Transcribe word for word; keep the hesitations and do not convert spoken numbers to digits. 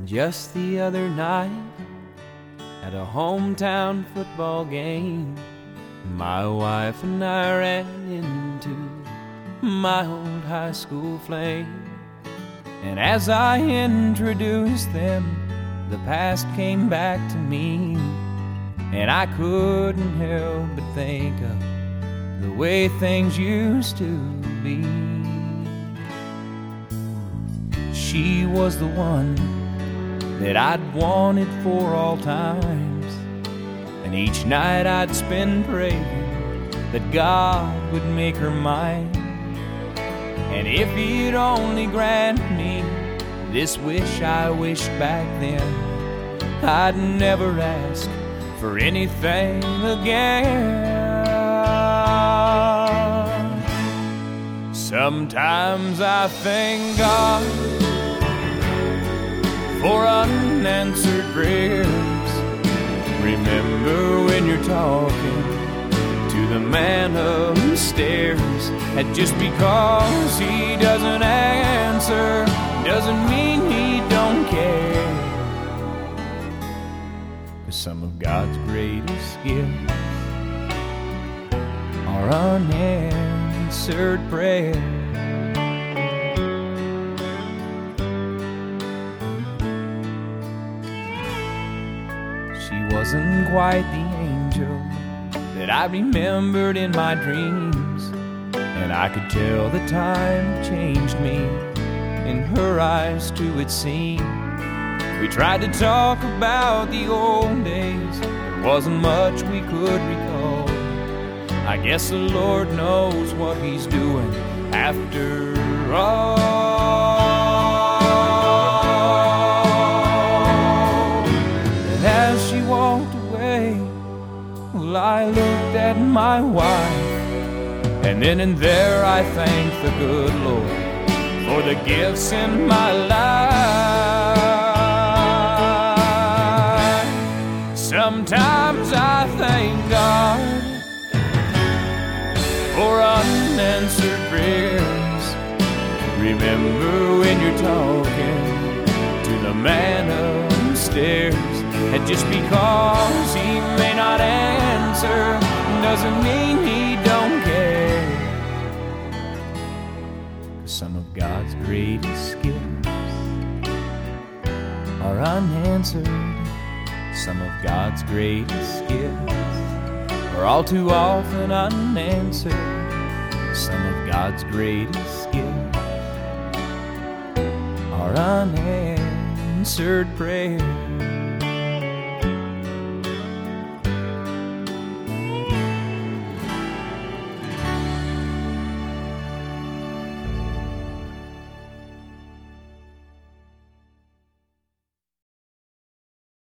Just the other night, at a hometown football game, my wife and I ran into my old high school flame. And as I introduced them, the past came back to me, and I couldn't help but think of the way things used to be. She was the one that I'd wanted for all times, and each night I'd spend praying that God would make her mine. And if he'd only grant me this wish I wished back then, I'd never ask for anything again. Sometimes I thank God for unanswered prayers. Remember when you're talking to the man upstairs, that just because he doesn't answer doesn't mean he don't care. 'Cause some of God's greatest gifts are unanswered prayers. She wasn't quite the angel that I remembered in my dreams, and I could tell the time changed me. In her eyes too it seemed. We tried to talk about the old days, there wasn't much we could recall. I guess the Lord knows what he's doing after all. And as she walked away, well, I looked at my wife, and then and there I thanked the good Lord for the gifts in my life. Sometimes I thank God for unanswered prayers. Remember when you're talking to the man upstairs, and just because he may not answer doesn't mean he don't care. 'Cause some of God's greatest gifts are unanswered. Some of God's greatest gifts are all too often unanswered. Some of God's greatest gifts are unanswered prayers.